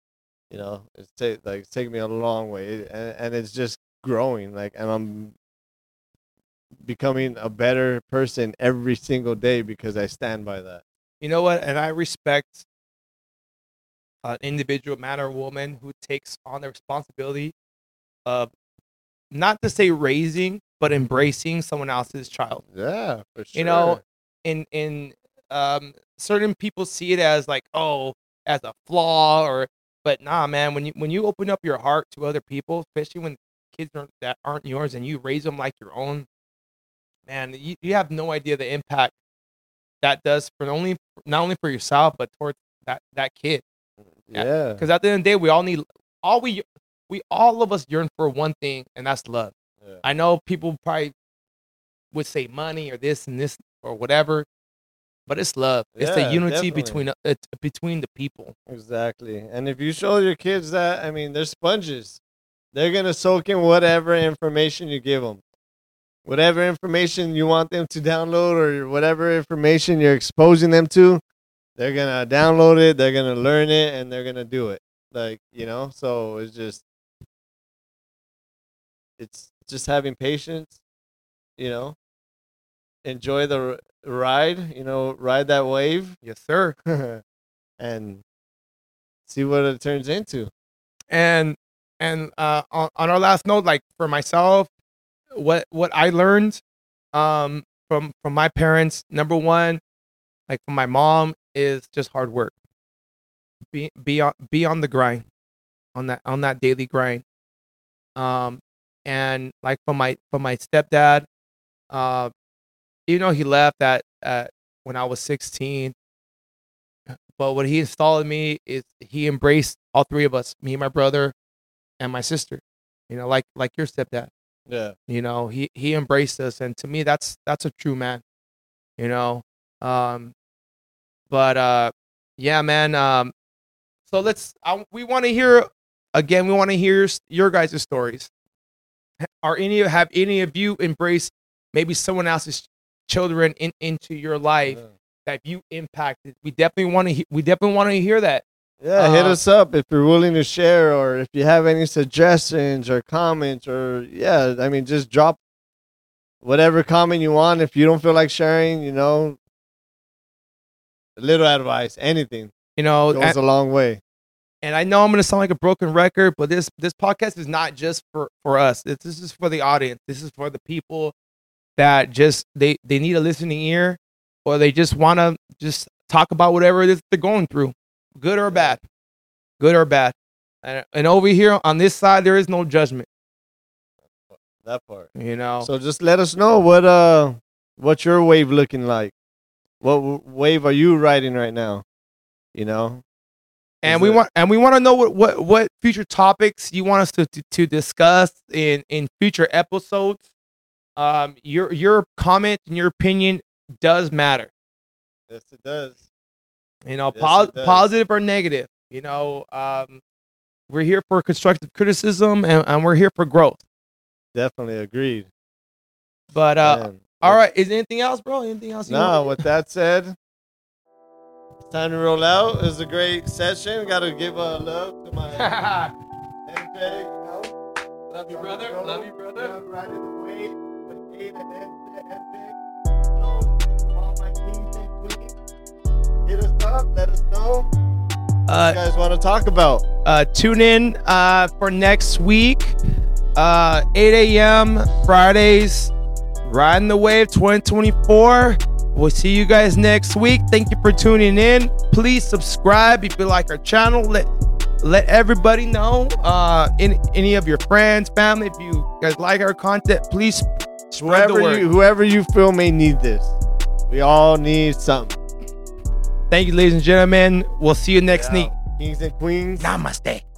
[SPEAKER 1] It's taken me a long way, and it's just growing. Like, and I'm becoming a better person every single day because I stand by that.
[SPEAKER 2] You know what? And I respect an individual man or woman who takes on the responsibility of not to say raising, but embracing someone else's child.
[SPEAKER 1] Yeah, for sure.
[SPEAKER 2] In certain people see it as like, oh, as a flaw, but nah, man. When you open up your heart to other people, especially when kids that aren't yours, and you raise them like your own, man, you have no idea the impact that does for not only for yourself, but towards that kid.
[SPEAKER 1] Yeah.
[SPEAKER 2] Because at the end of the day, we all need all of us yearn for one thing, and that's love.
[SPEAKER 1] Yeah.
[SPEAKER 2] I know people probably would say money or this and this or whatever, but it's love. It's the
[SPEAKER 1] Yeah,
[SPEAKER 2] unity
[SPEAKER 1] definitely.
[SPEAKER 2] between the people.
[SPEAKER 1] Exactly. And if you show your kids that, I mean, they're sponges. They're going to soak in whatever information you give them. Whatever information you want them to download or whatever information you're exposing them to, they're going to download it, they're going to learn it, and they're going to do it. So it's just having patience, you know, enjoy the ride, ride that wave.
[SPEAKER 2] Yes, sir.
[SPEAKER 1] And see what it turns into.
[SPEAKER 2] And on our last note, like for myself, what I learned from my parents, number one, like from my mom, is just hard work. Be on the grind, on that daily grind. And like from my stepdad, uh, even though he left at when I was 16, but what he installed in me is he embraced all three of us, me, my brother, and my sister. Like your stepdad.
[SPEAKER 1] Yeah.
[SPEAKER 2] He embraced us, and to me, that's a true man. You know, um, but yeah, man. So we want to hear again. We want to hear your guys' stories. Have any of you embraced maybe someone else's children into your life that you impacted? We definitely want to hear that.
[SPEAKER 1] Yeah, hit us up if you're willing to share, or if you have any suggestions or comments, or just drop whatever comment you want. If you don't feel like sharing, a little advice, anything, goes a long way.
[SPEAKER 2] And I know I'm going to sound like a broken record, but this podcast is not just for us. This is for the audience. This is for the people that just they need a listening ear, or they just want to just talk about whatever it is they're going through, good or bad. And over here on this side, there is no judgment.
[SPEAKER 1] That part.
[SPEAKER 2] You know.
[SPEAKER 1] So just let us know what's your wave looking like. What wave are you riding right now? You know.
[SPEAKER 2] And we want to know what future topics you want us to discuss in future episodes. Your comment and your opinion does matter.
[SPEAKER 1] Yes, it does.
[SPEAKER 2] You know,
[SPEAKER 1] Yes, it does.
[SPEAKER 2] positive or negative. You know, we're here for constructive criticism and we're here for growth.
[SPEAKER 1] Definitely agreed.
[SPEAKER 2] But
[SPEAKER 1] Man,
[SPEAKER 2] all right, is there anything else, bro? Anything else?
[SPEAKER 1] No, with that said, it's time to roll out. It was a great session. Got to give a love to my MJ. You know?
[SPEAKER 2] Love you, brother. Love you, brother.
[SPEAKER 1] Riding the wave with Aid and MJ. So, all my kings and queens, hit us up. Let us know what you guys want to talk about.
[SPEAKER 2] Tune in for next week, 8 a.m. Fridays. Riding the Wave 2024. We'll see you guys next week. Thank you for tuning in. Please subscribe if you like our channel. Let everybody know. Any of your friends, family, if you guys like our content, please spread the word.
[SPEAKER 1] Whoever you feel may need this. We all need something.
[SPEAKER 2] Thank you, ladies and gentlemen. We'll see you next week.
[SPEAKER 1] Kings and queens.
[SPEAKER 2] Namaste.